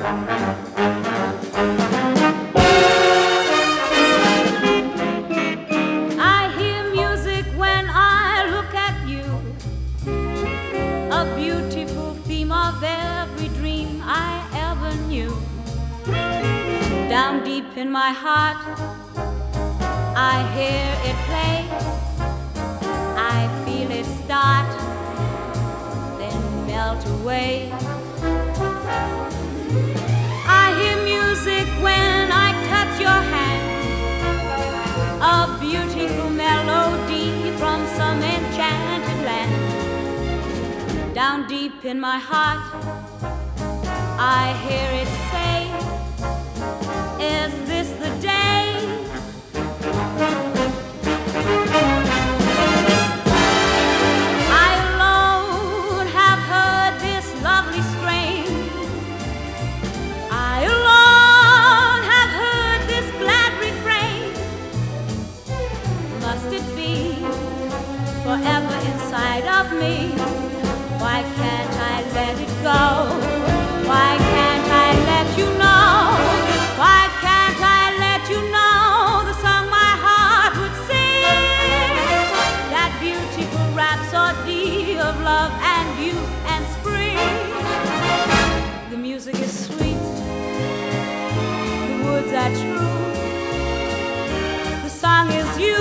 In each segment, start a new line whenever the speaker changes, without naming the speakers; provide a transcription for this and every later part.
I hear music when I look at you, a beautiful theme of every dream I ever knew. Down deep in my heart, I hear it play. I feel it start, then melt away. I hear music when I touch your hand, a beautiful melody from some enchanted land. Down deep in my heart, I hear it say, is this the day? I alone have heard this lovely strain. I alone have heard this glad refrain. Must it be forever inside of me? Why can't I let it go? Why can't I let you know? Why can't I let you know the song my heart would sing? That beautiful rhapsody of love and youth and spring. The music is sweet, the words are true, the song is you.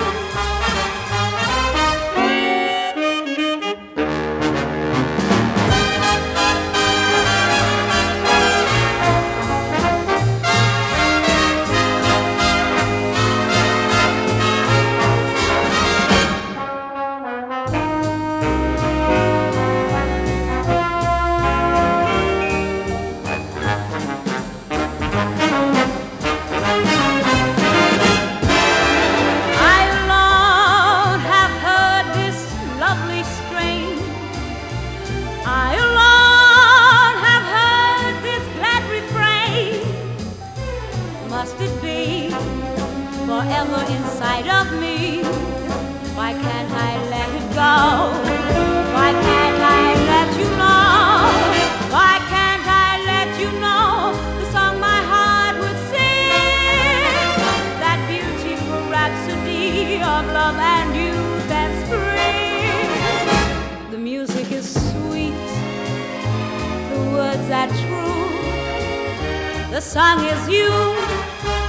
I alone have heard this glad refrain. Must it be forever inside of me? Why can't I let it go? Why can't I let you know? Why can't I let you know the song my heart would sing? That beautiful rhapsody of love and youth and spring. The music is sweet, the words are true, the song is you.